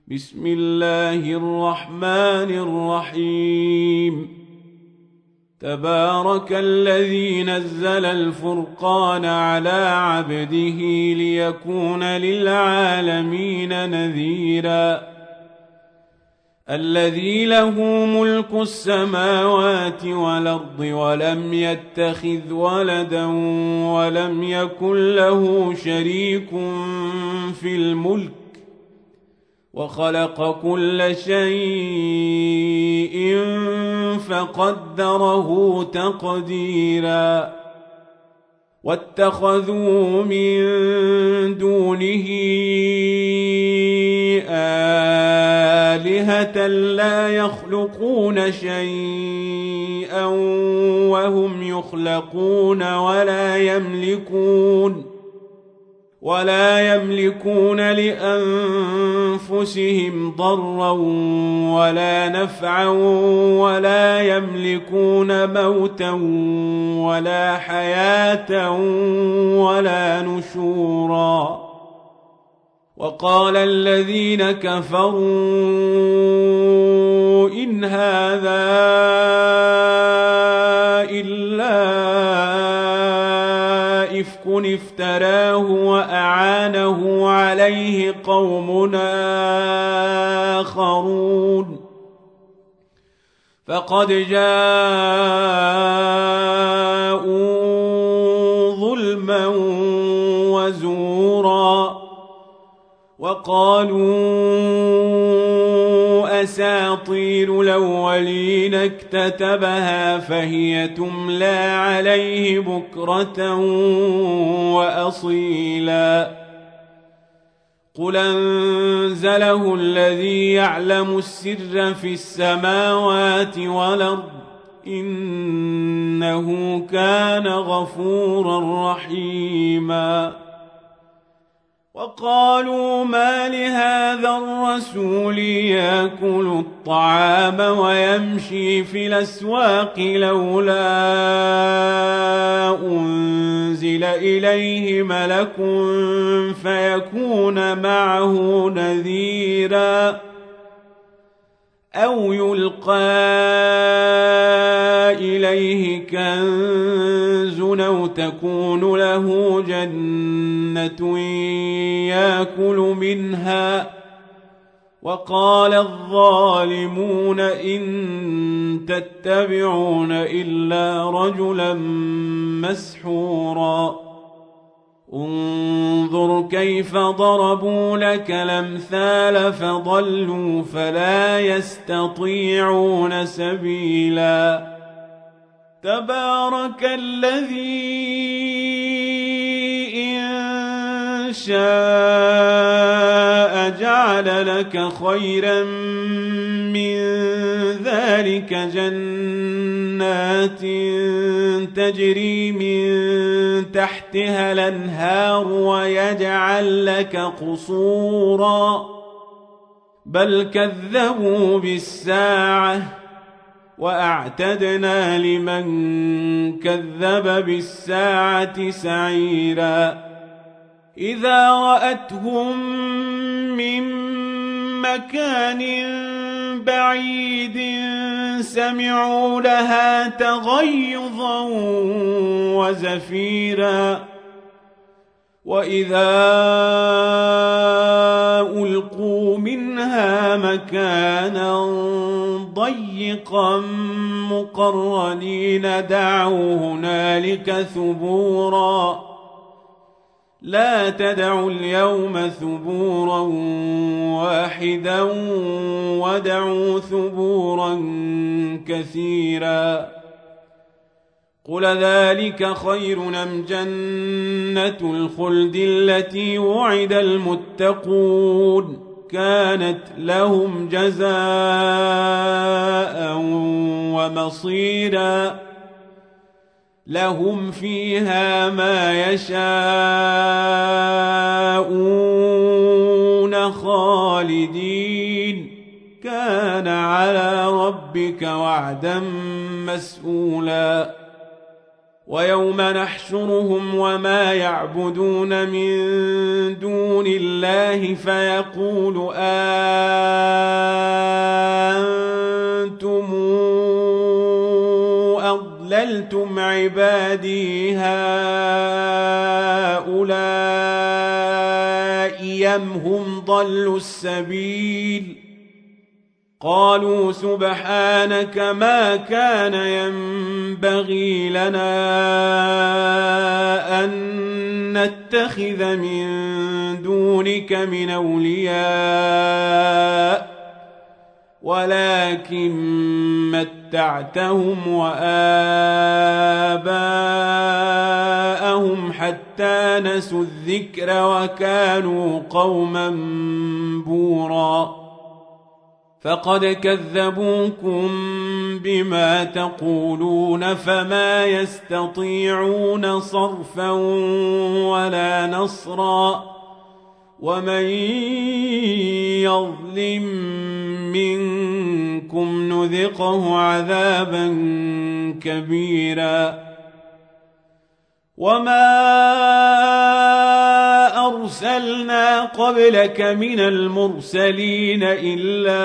بسم الله الرحمن الرحيم تبارك الذي نزل الفرقان على عبده ليكون للعالمين نذيرا الذي له ملك السماوات والأرض ولم يتخذ ولدا ولم يكن له شريك في الملك وخلق كل شيء فقدره تقديرا واتخذوا من دونه آلهة لا يخلقون شيئا وهم يخلقون ولا يملكون لأنفسهم ضرا ولا نفعا ولا يملكون موتا ولا حياة ولا نشورا وقال الذين كفروا إن هذا إلا إفك افتراه وأعانه عليه قوم آخرون فقد جاءوا ظلما وزورا وقالوا أساطير الأولين اكتتبها فهي تملى عليه بكرة وأصيلا قل أنزله الذي يعلم السر في السماوات والأرض إنه كان غفورا رحيما وقالوا ما لهذا الرسول يأكل الطعام ويمشي في الأسواق لولا أنزل إليه ملك فيكون معه نذيرا أو يلقى إليه كنز أو تكون له جنة يأكل منها وقال الظالمون إن تتبعون إلا رجلا مسحورا انظر كيف ضربوا لك الأمثال فضلوا فلا يستطيعون سبيلا تبارك الذي إن شاء جعل لك خيرا من ذلك جنات تجري من تحتها الأنهار ويجعل لك قصورا بل كذبوا بالساعة وأعتدنا لمن كذب بالساعة سعيرا إذا رأتهم من مكان بعيد سمعوا لها تغيظا وزفيرا وإذا ألقوا منها مكانا ضيقا مقرنين دعوا هنالك ثبورا لا تدعوا اليوم ثبورا واحدا ودعوا ثبورا كثيرا قل ذلك خير أم جنة الخلد التي وعد المتقون كانت لهم جزاء ومصيرا لهم فيها ما يشاءون خالدين كان على ربك وعدا مسئولا ويوم نحشرهم وما يعبدون من دون الله فيقول عبادي هؤلاء أم هم ضلوا السبيل قالوا سبحانك ما كان ينبغي لنا أن نتخذ من دونك من أولياء ولكن متعتهم وآباءهم حتى نسوا الذكر وكانوا قوما بورا فقد كذبوكم بما تقولون فما يستطيعون صرفا ولا نصرا ومن يظلم منكم نذقه عذابا كبيرا وما أرسلنا قبلك من المرسلين إلا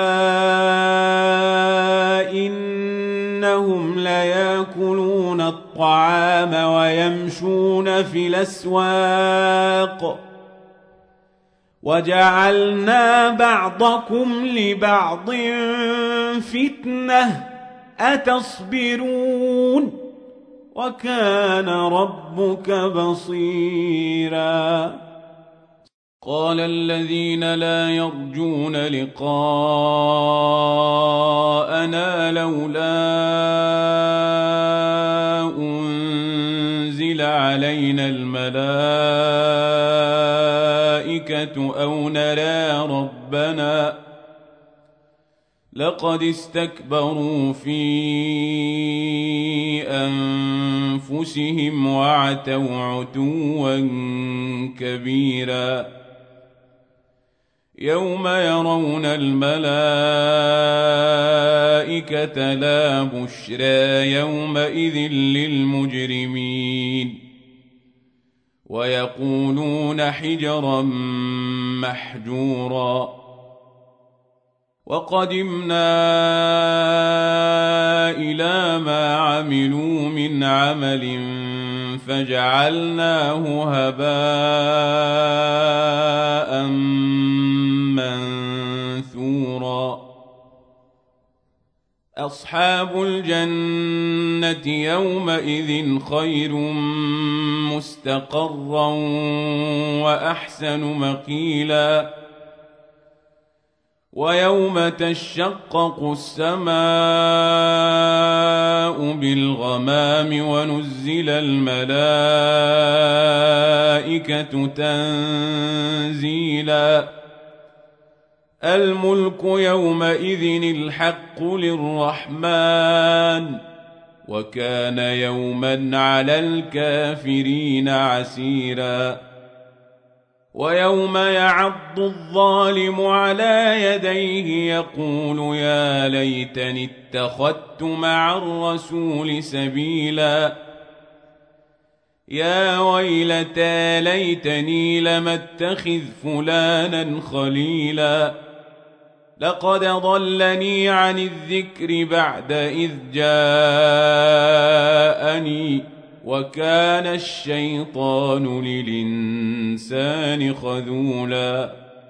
إنهم ليأكلون الطعام ويمشون في الأسواق وجعلنا بعضكم لبعض فتنة أتصبرون وكان ربك بصيرا قال الذين لا يرجون لقاءنا لولا أنزل علينا الملائكة أو نرى ربنا لقد استكبروا في أنفسهم وعتوا عتوا كبيرا يوم يرون الملائكة لا بشرى يومئذ للمجرمين ويقولون حجرا محجورا وقدمنا إلى ما عملوا من عمل فجعلناه هباء منثورا أصحاب الجنة يومئذ خير مستقرا وأحسن مقيلا ويوم تشقق السماء بالغمام ونزل الملائكة تنزيلا الملك يومئذ الحق للرحمن وكان يوما على الكافرين عسيرا ويوم يعض الظالم على يديه يقول يا ليتني اتخذت مع الرسول سبيلا يا ويلتى ليتني لم اتخذ فلانا خليلا لقد ضلني عن الذكر بعد إذ جاءني وكان الشيطان للإنسان خذولا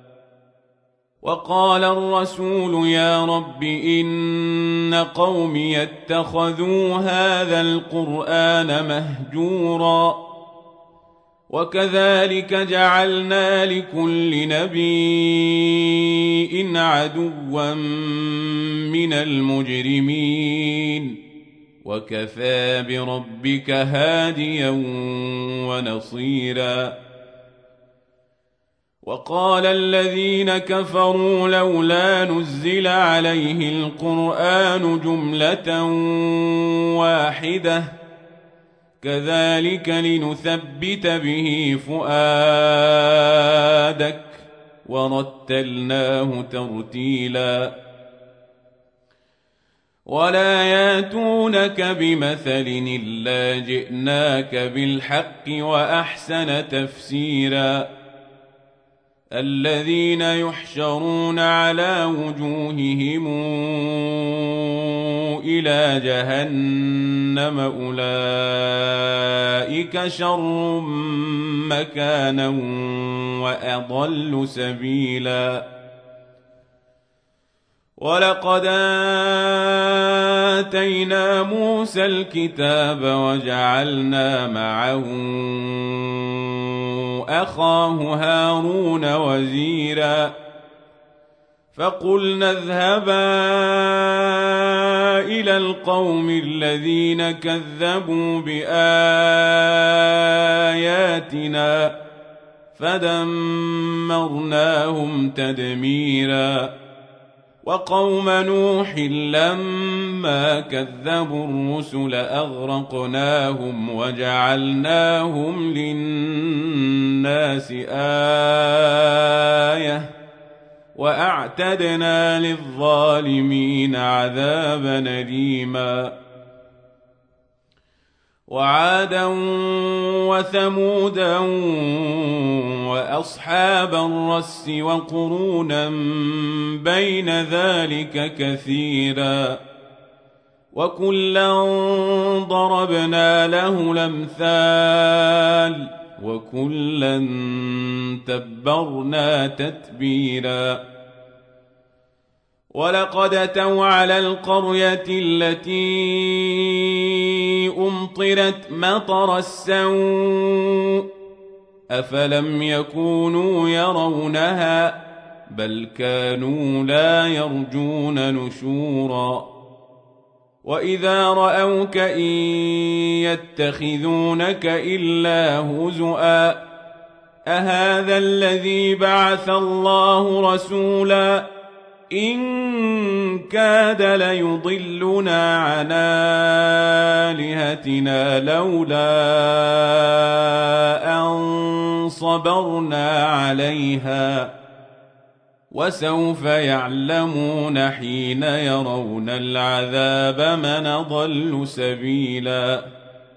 وقال الرسول يا رب إن قومي اتخذوا هذا القرآن مهجورا وكذلك جعلنا لكل نبي عدوا من المجرمين وكفى بربك هاديا ونصيرا وقال الذين كفروا لولا نزل عليه القرآن جملة واحدة كذلك لنثبت به فؤادك ورتلناه ترتيلا ولا ياتونك بمثل إلا جئناك بالحق وأحسن تفسيرا الذين يحشرون على وجوههم إلى جهنم أولئك شر مكانا وأضل سبيلا ولقد آتينا موسى الكتاب وجعلنا معه أخاه هارون وزيرا فقلنا اذهبا إلى القوم الذين كذبوا بآياتنا فدمرناهم تدميرا وقوم نوح لما كذبوا الرسل أغرقناهم وجعلناهم للناس آية وأعتدنا للظالمين عذابا أليما وعادا وثمودا وأصحاب الرس وقرونا بين ذلك كثيرا وكلا ضربنا له الأمثال وكلا تبرنا تتبيرا ولقد أتوا على القرية التي أمطرت مطر السوء أفلم يكونوا يرونها بل كانوا لا يرجون نشورا وإذا رأوك إن يتخذونك إلا هزؤا أهذا الذي بعث الله رسولا إن كاد ليضلنا عن آلهتنا لولا أن صبرنا عليها وسوف يعلمون حين يرون العذاب من أضل سبيلا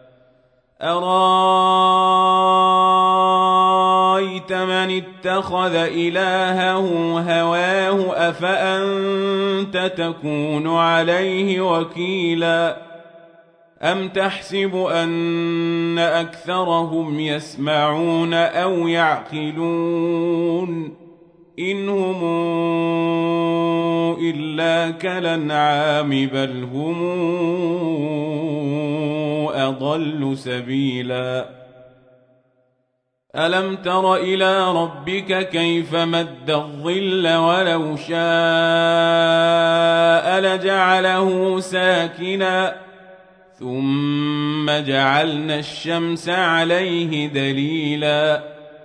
أرأيت من اتخذ إلهه هواه أفأنت تكون عليه وكيلا أم تحسب أن أكثرهم يسمعون أو يعقلون إن هم إلا كالأنعام بل هم أضل سبيلا ألم تر إلى ربك كيف مد الظل ولو شاء لجعله ساكنا ثم جعلنا الشمس عليه دليلا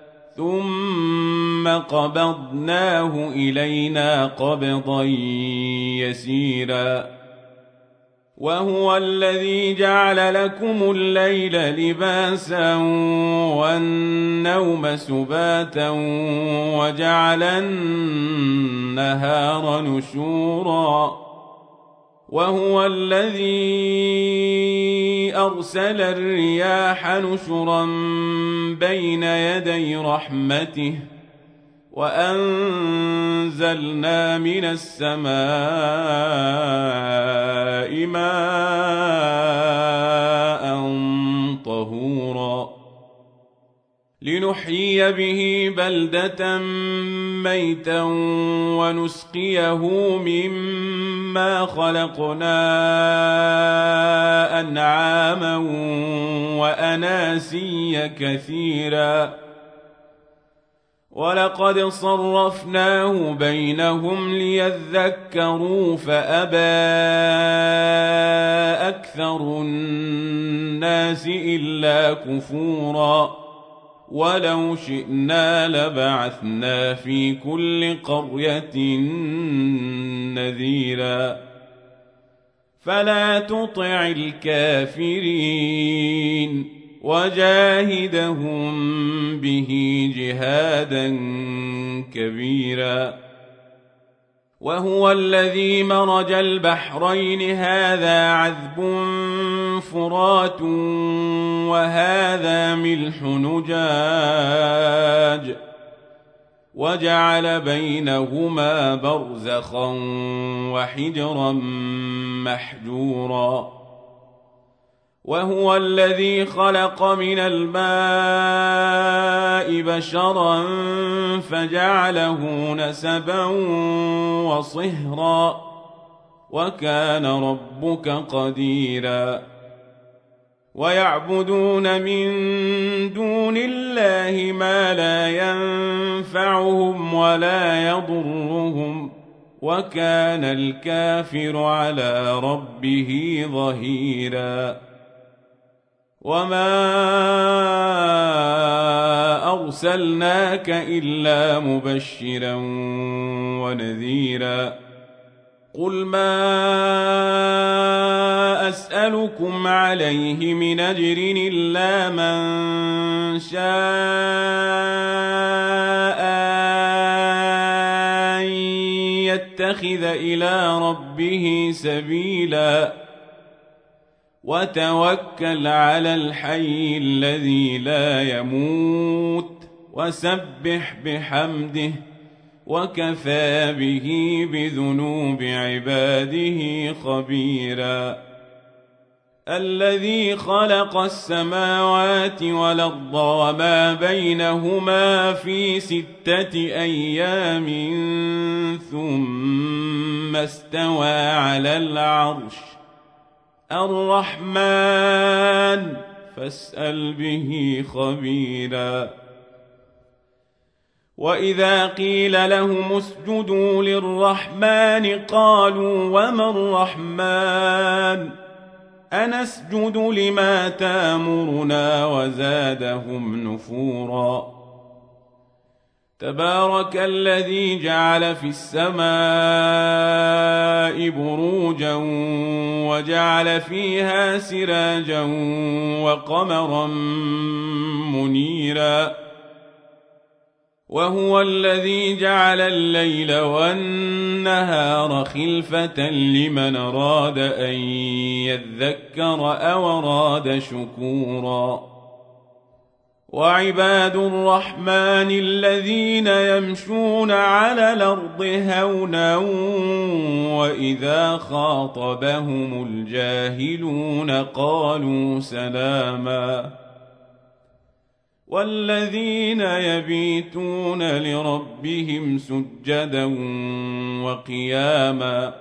ثم قبضناه إلينا قبضا يسيرا وهو الذي جعل لكم الليل لباسا والنوم سباتا وجعل النهار نشورا وهو الذي أرسل الرياح نشرا بين يدي رحمته وأنزلنا من السماء ماء طهورا لنحيي به بلدة ميتا ونسقيه مما خلقنا أنعاما وأناسيا كثيرا ولقد صرفناه بينهم ليذكروا فأبى أكثر الناس إلا كفورا ولو شئنا لبعثنا في كل قرية نذيرا فلا تطع الكافرين وجاهدهم به جهادا كبيرا وهو الذي مرج البحرين هذا عذب فرات وهذا ملح نجاج وجعل بينهما برزخا وحجرا محجورا وهو الذي خلق من الماء بشرا فجعله نسبا وصهرا وكان ربك قديرا ويعبدون من دون الله ما لا ينفعهم ولا يضرهم وكان الكافر على ربه ظهيرا وما أرسلناك إلا مبشرا ونذيرا قل ما أسألكم عليه من أجر إلا من شاء أن يتخذ إلى ربه سبيلا وتوكل على الحي الذي لا يموت وسبح بحمده وكفى به بذنوب عباده خبيرا الذي خلق السماوات والأرض وما بينهما في 6 أيام ثم استوى على العرش الرحمن فاسأل به خبيرا وإذا قيل لهم اسجدوا للرحمن قالوا وما الرحمن أنسجد لما تامرنا وزادهم نفورا تبارك الذي جعل في السماء بروجا وجعل فيها سراجا وقمرا منيرا وهو الذي جعل الليل والنهار خلفة لمن أراد أن يذكر أو أراد شكورا وعباد الرحمن الذين يمشون على الأرض هونا وإذا خاطبهم الجاهلون قالوا سلاما والذين يبيتون لربهم سجدا وقياما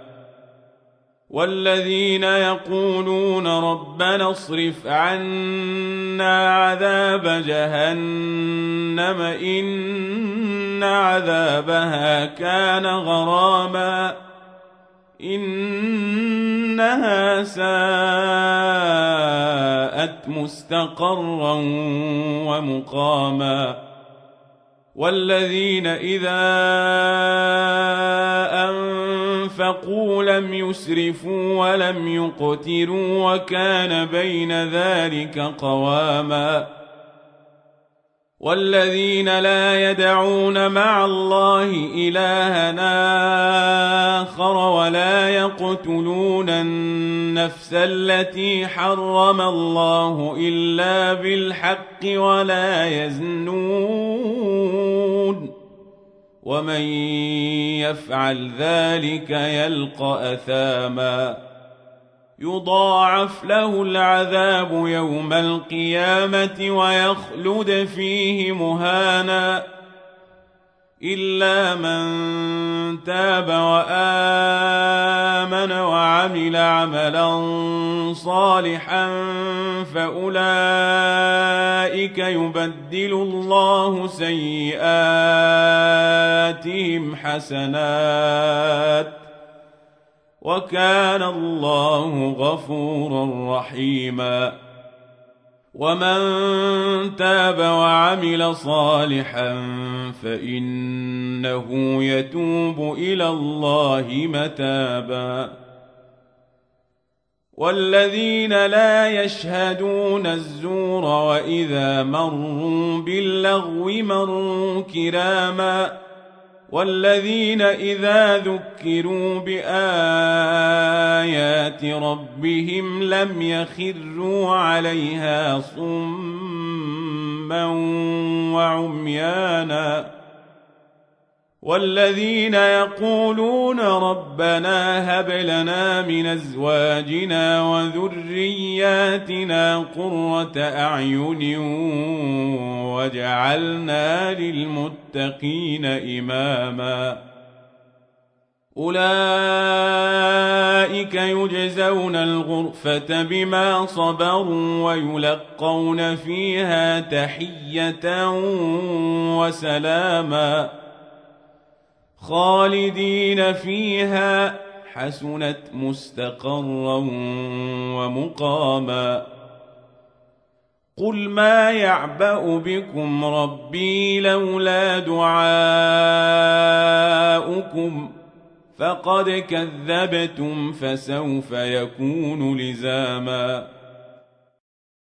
والذين يقولون ربنا اصرف عنا عذاب جهنم إن عذابها كان غراما إنها ساءت مستقرا ومقاما والذين إذا أنفقوا لم يسرفوا ولم يقتروا وكان بين ذلك قواما والذين لا يدعون مع الله إلها آخر ولا يقتلون النفس التي حرم الله إلا بالحق ولا يزنون ومن يفعل ذلك يلقى أثاما يضاعف له العذاب يوم القيامة ويخلد فيه مهانا إلا من تاب وآمن وعمل عملا صالحا فأولئك يبدل الله سيئاتهم حسنات وكان الله غفورا رحيما ومن تاب وعمل صالحا فإنه يتوب إلى الله متابا والذين لا يشهدون الزور وإذا مروا باللغو مروا كراما والذين إذا ذكروا بآيات ربهم لم يخروا عليها صما وعميانا والذين يقولون ربنا هب لنا من أزواجنا وذرياتنا قرة أعين واجعلنا للمتقين إماما أولئك يجزون الغرفة بما صبروا ويلقون فيها تحية وسلاما خالدين فيها حسنت مستقرا ومقاما قل ما يعبأ بكم ربي لولا دعاؤكم فقد كذبتم فسوف يكون لزاما